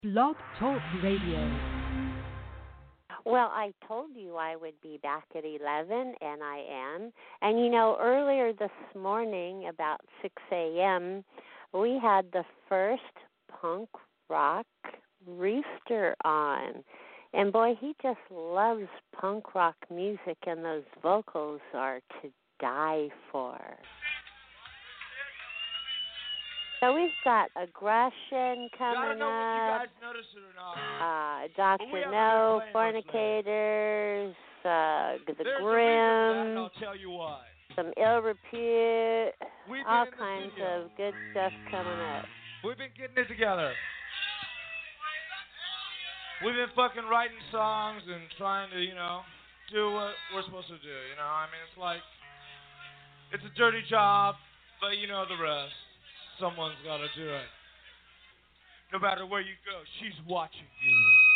Blog Talk Radio. Well, I told you I would be back at 11, and I am. And, you know, earlier this morning, about 6 a.m., we had the first punk rock Rooster on. And, boy, he just loves punk rock music, and those vocals are to die for. So we've got Aggression coming up. I don't know if you guys noticed it or not. Dr. No, Fornicators, the Grim, I'll tell you why. some Ill Repute, all kinds of good stuff coming up. We've been getting it together. We've been fucking writing songs and trying to, do what we're supposed to do, I mean, it's like, it's a dirty job, but you know the rest. Someone's got to do it. No matter where you go, she's watching you.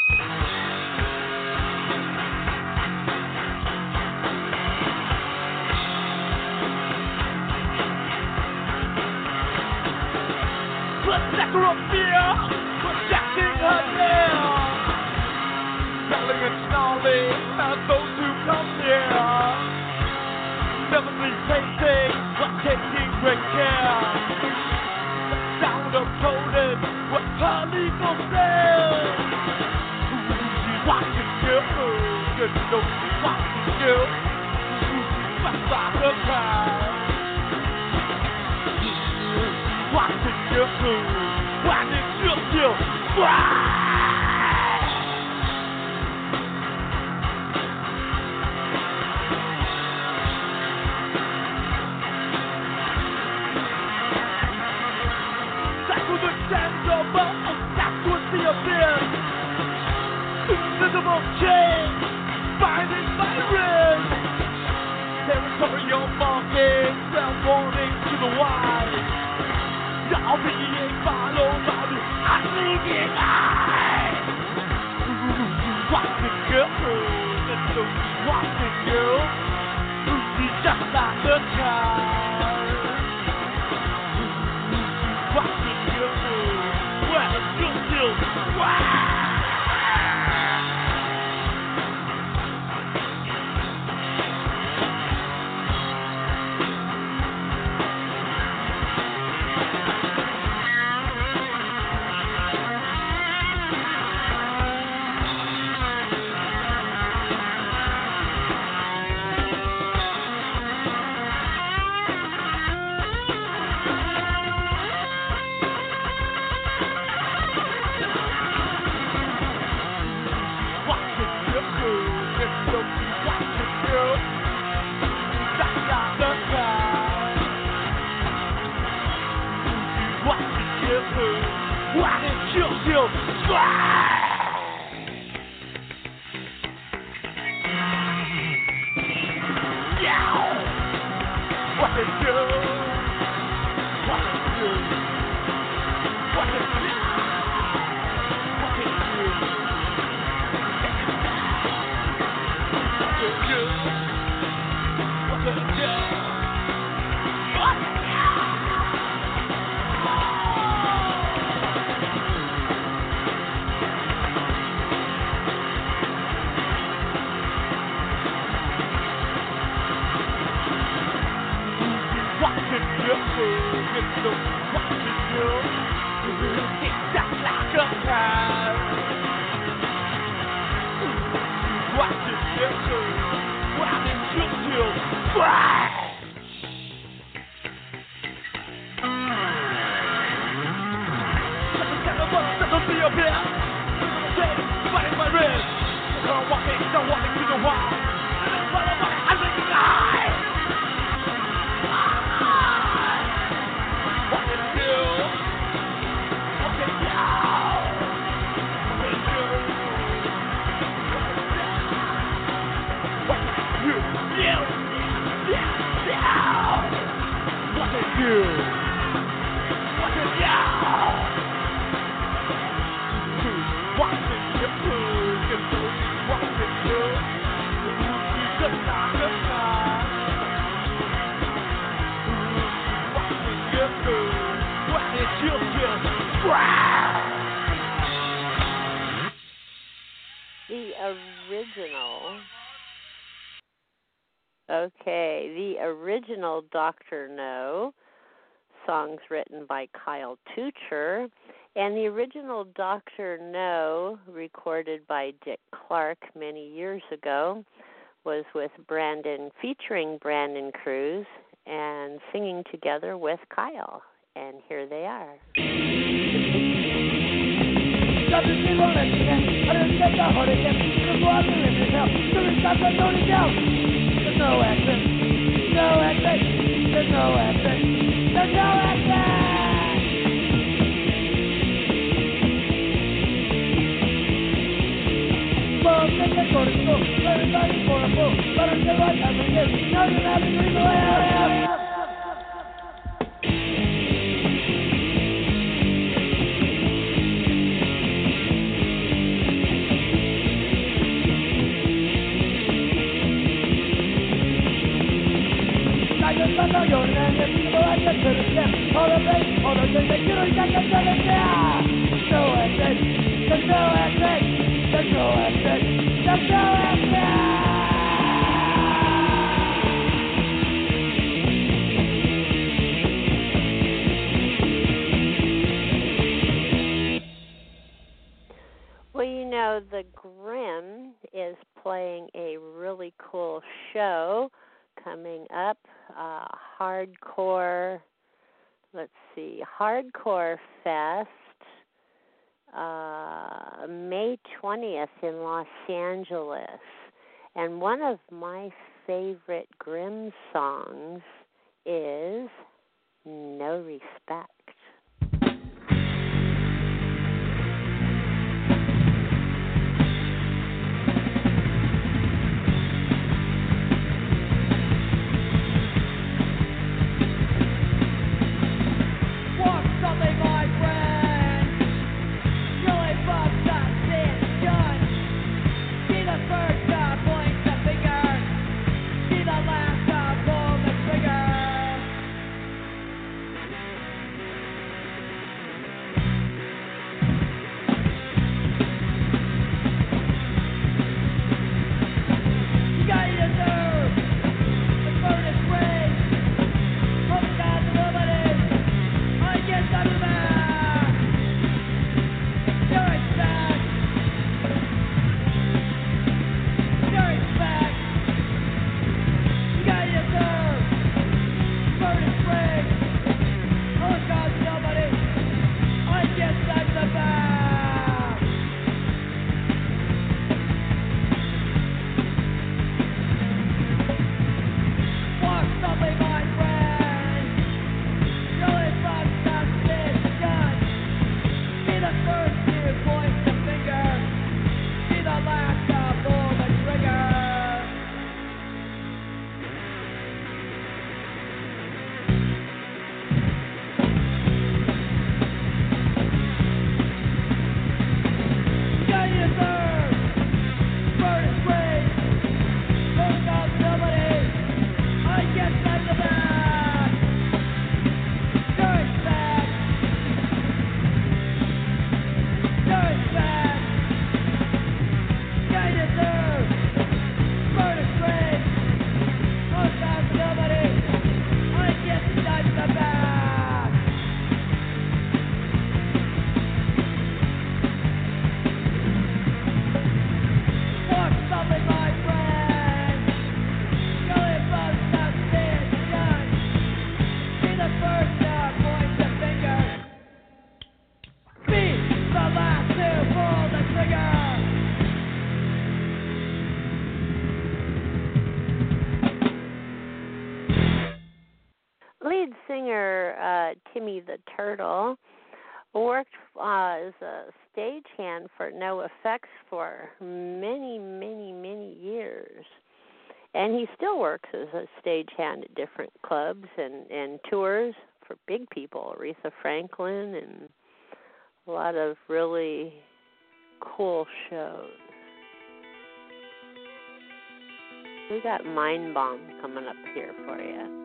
Protect her up here, protecting her there. Smelling and snarling at those who come near. Never be tasting, but taking great care. Sound of coded what her legal says. She's watching you, you know she's watching you. Right by the crowd. She's watching you, watching you, that's what the abyss. Invisible chain, binding by wrist. Territorial markings, well warning to the wide. Y'all being followed by the unblinking eye. Watching you, watching you. She's just like the child. Watching you. original Dr. No, songs written by Kyle Tucher, and the original Dr. No, recorded by Dick Clark many years ago, was featuring Brandon Cruz and singing together with Kyle. And here they are. Well, you know, the Grimm is playing a really cool show coming up, Hardcore Fest, May 20th in Los Angeles. And one of my favorite Grimm songs is No Respect. Lead singer Timmy the Turtle worked as a stagehand for No Effects for many, many, many years. And he still works as a stagehand at different clubs and tours for big people, Aretha Franklin, and a lot of really cool shows. We got Mind Bomb coming up here for you.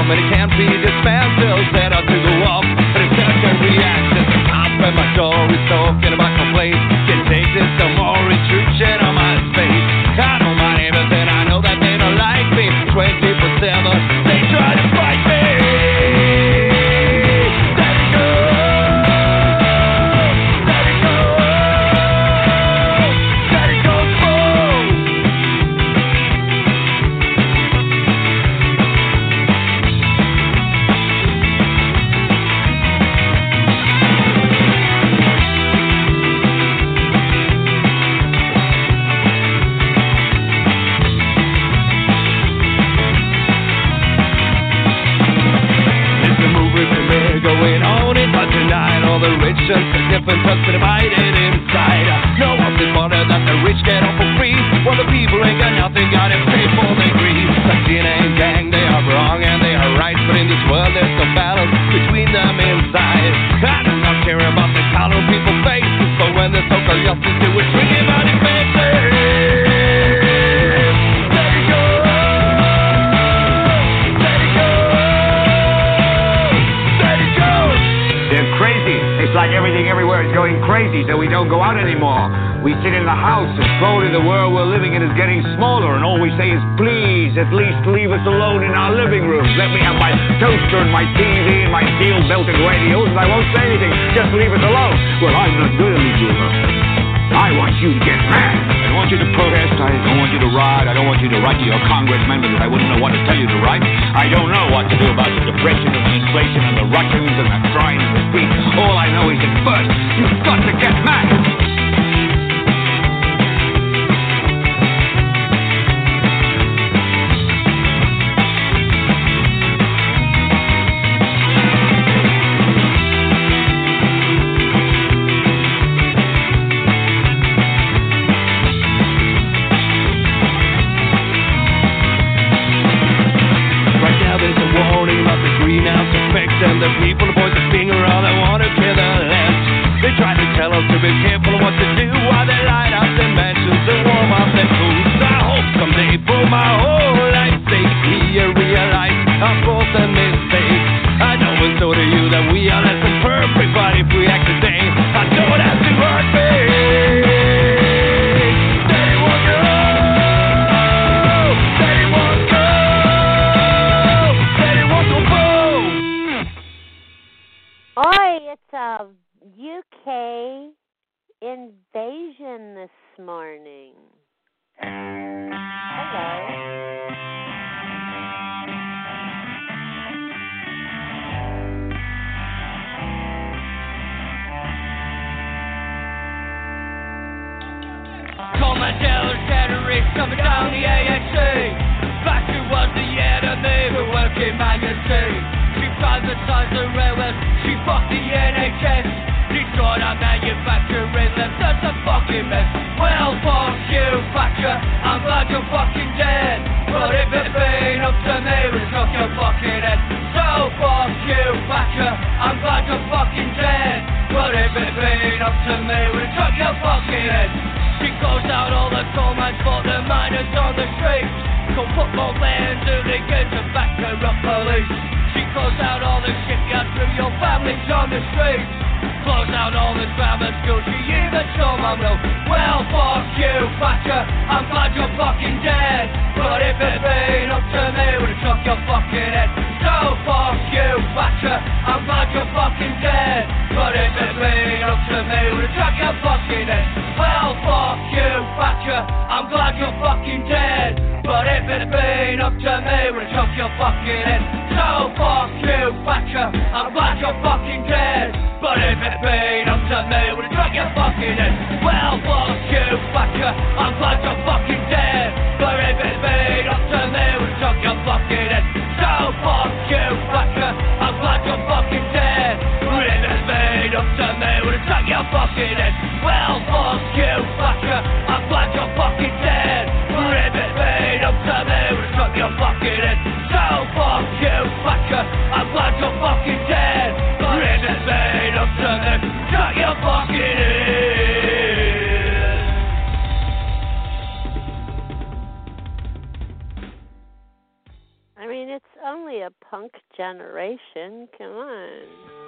and it can't be dismantled. Set out to go up, but it's such a reaction. The cop at my door is talking about complaints. Can take this some more intrusion on my space. I know my neighbors and I know that they don't like me. 24/7, they try to fight me. Different cuts divided inside. No one's been bothered that the rich get off for free, while the people ain't got nothing, got it paid for their greed. Sakina and gang, they are wrong and they are right, but in this world there's no balance between them inside. I do not care about the color people face, but when the so-called justice do it, bring him out in faces. It's like everything everywhere is going crazy, so we don't go out anymore. We sit in the house, and slowly the world we're living in is getting smaller, and all we say is, please, at least leave us alone in our living rooms. Let me have my toaster and my TV and my steel-belted radios, and I won't say anything. Just leave us alone. Well, I'm not going to leave you alone. I want you to get mad. I want you to protest. I don't want you to riot. I don't want you to write to your congressman because I wouldn't know what to tell you to write. I don't know what to do about the depression and the inflation and the Russians and the crying in the street. All I know is that first, you've got to get mad. And the people point the finger, all they want to kill the left. They try to tell us to be careful of what to do while they light up their mansions and warm up their foods. I hope someday for my whole life's sake we realize our faults and mistakes. I know and so do you that we are less than perfect, but if we act today, I don't have to hurt me. It's a UK invasion this morning. Hello. Commanders terrorists coming down the ANC. Factory was the enemy, the working man you see. She privatised the railways, she fucked the NHS. Destroyed our manufacturing, left us a fucking mess. Well, fuck you, Thatcher, I'm glad you're fucking dead. But if it been up to me, we'd chuck your fucking head. So fuck you, Thatcher, I'm glad you're fucking dead. But if it been up to me, we'd chuck your fucking head. She closed out all the coal mines for the miners on the streets. Go put more land to the gates and back her up police. She closed out all the shipyards, threw your families on the streets. Closed out all the grammar schools, she even stole my mill. Well, fuck you, Thatcher, I'm glad you're fucking dead. But if it been up to me, we'd chuck your fucking head. So fuck you, Thatcher, I'm glad you're fucking dead. But if it been up to me, we'd chuck your fucking head. Well, fuck you, Thatcher, I'm glad you're fucking dead. But if it been up to me, we'd chuck your fucking head. So fuck you, Thatcher, I'm glad you're fucking dead. But if it been up to me, we'd chuck your fucking head. Well, fuck you, Thatcher, I'm glad you're fucking dead. But if it been up to me, we'd chuck your fucking head. it's only a punk generation. Come on.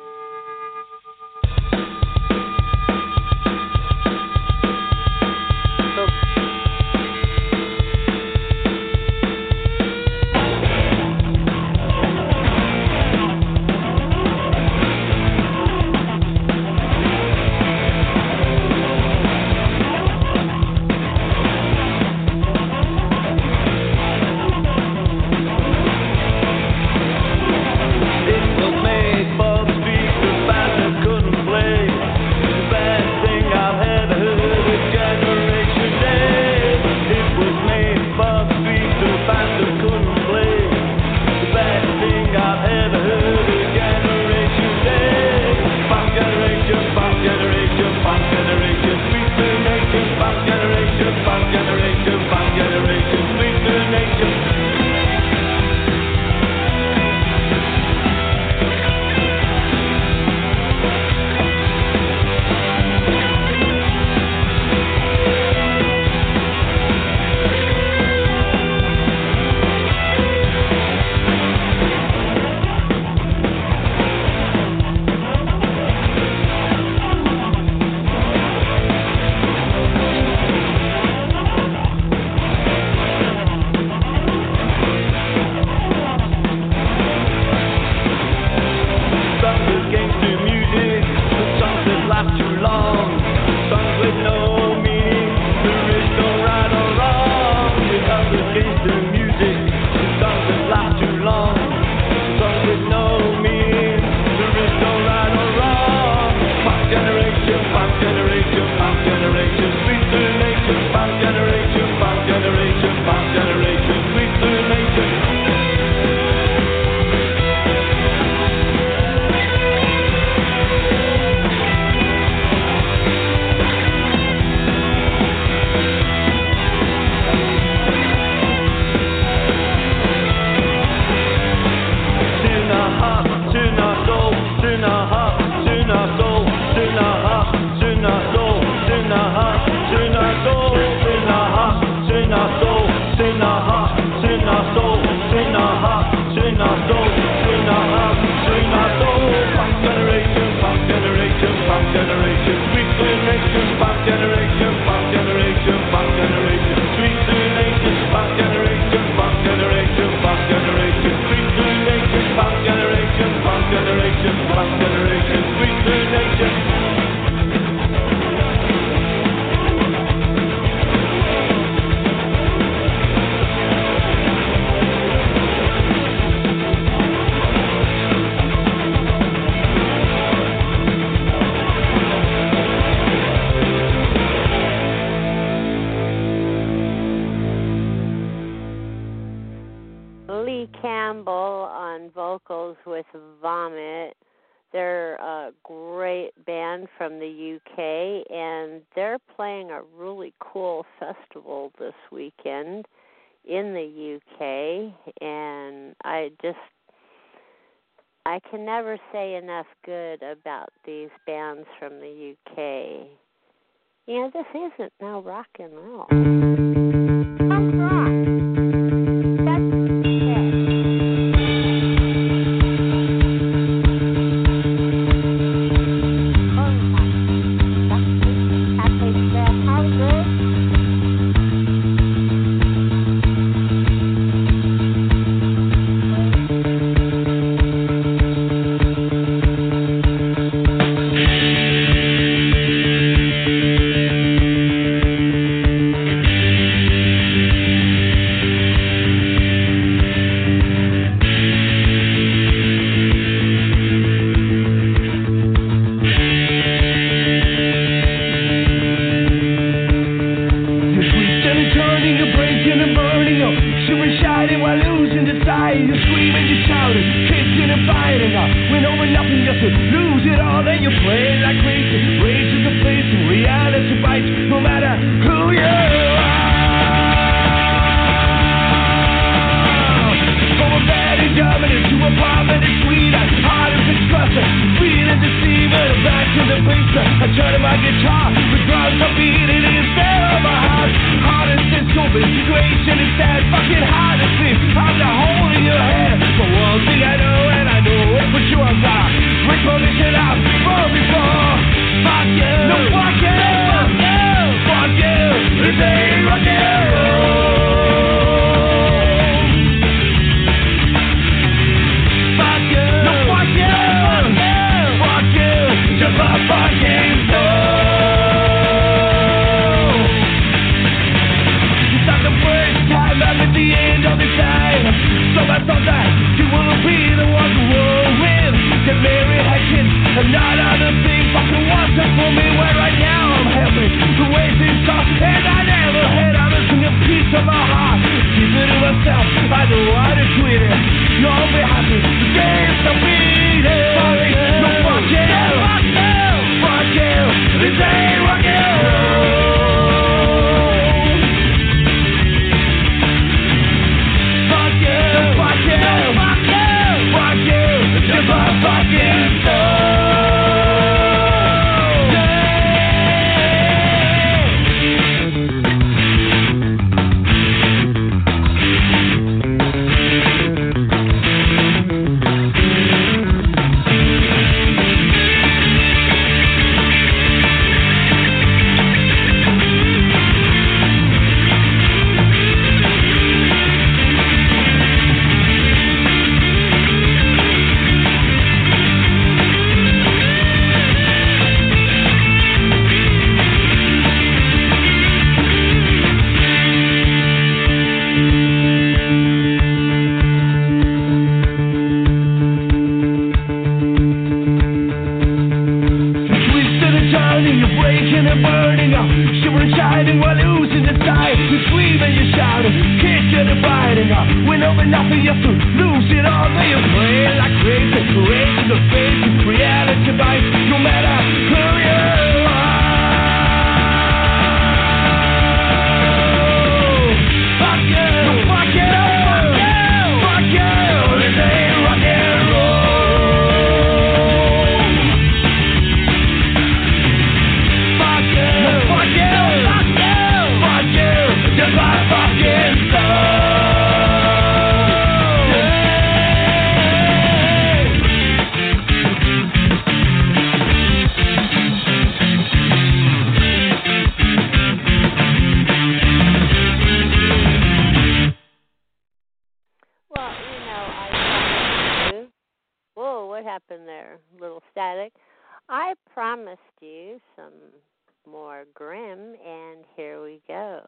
Lee Campbell on vocals with Vomit. They're a great band from the UK, and they're playing a really cool festival this weekend in the UK, and I can never say enough good about these bands from the UK. You know, this isn't no rock and roll. Punk rock. Fucking hard to see. I'm the hole in your head. what happened there? Little static. I promised you some more Grimm, and here we go.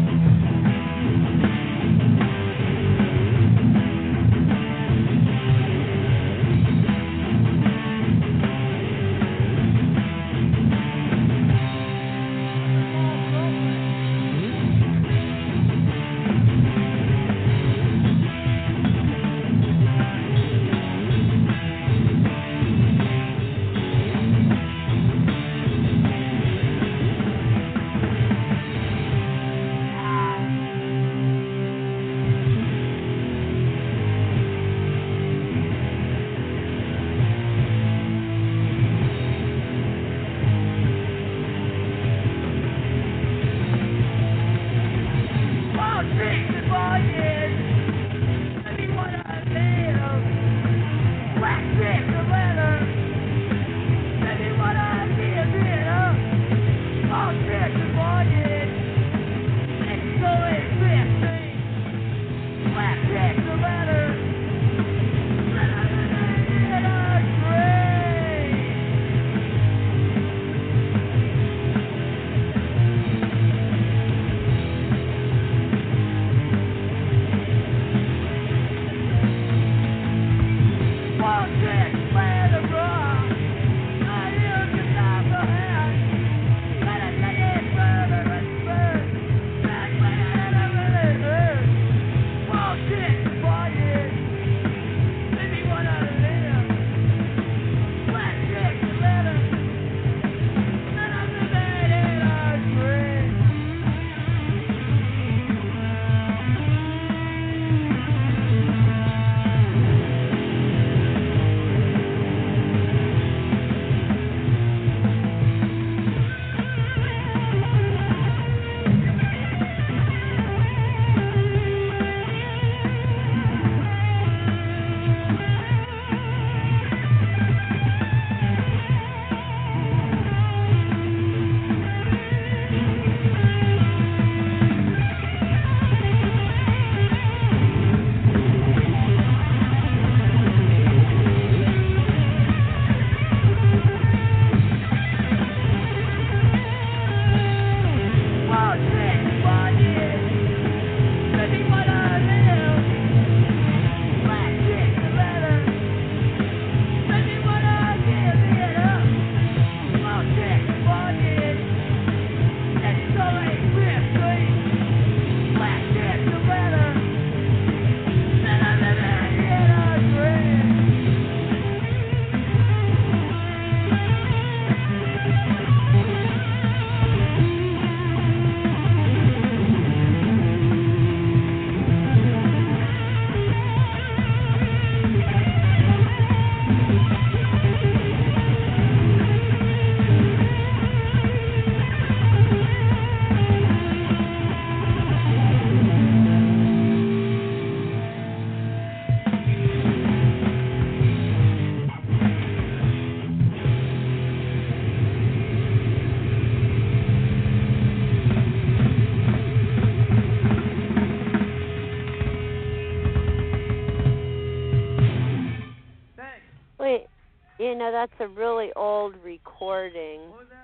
You know, that's a really old recording,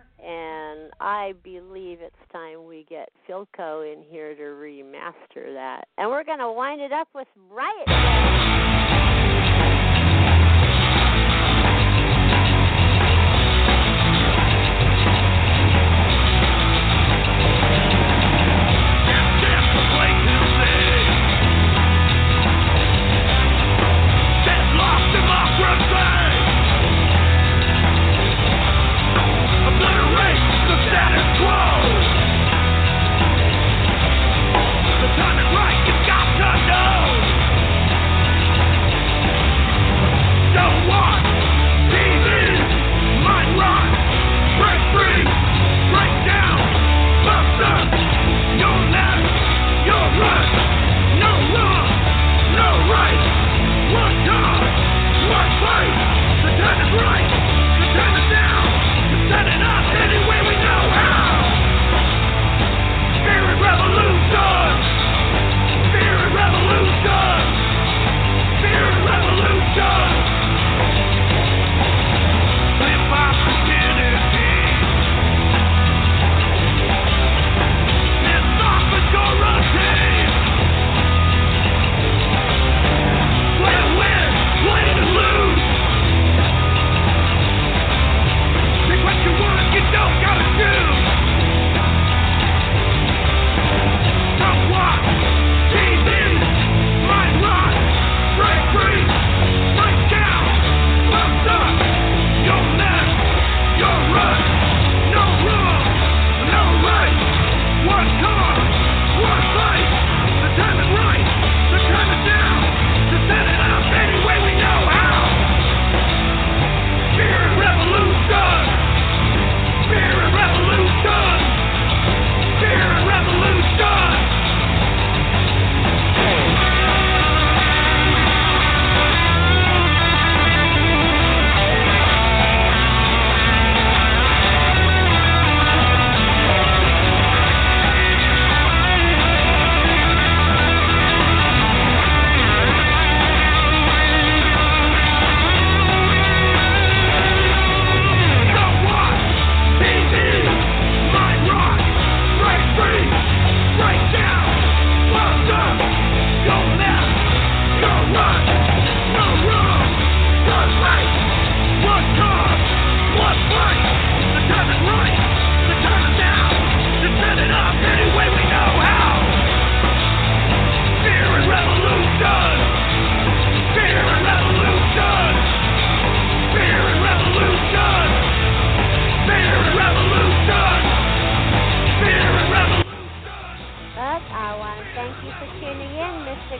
and I believe it's time we get Philco in here to remaster that. And we're going to wind it up with Riot. The time is right, you've got to know.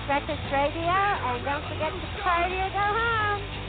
Records Radio, and don't forget to party or go home.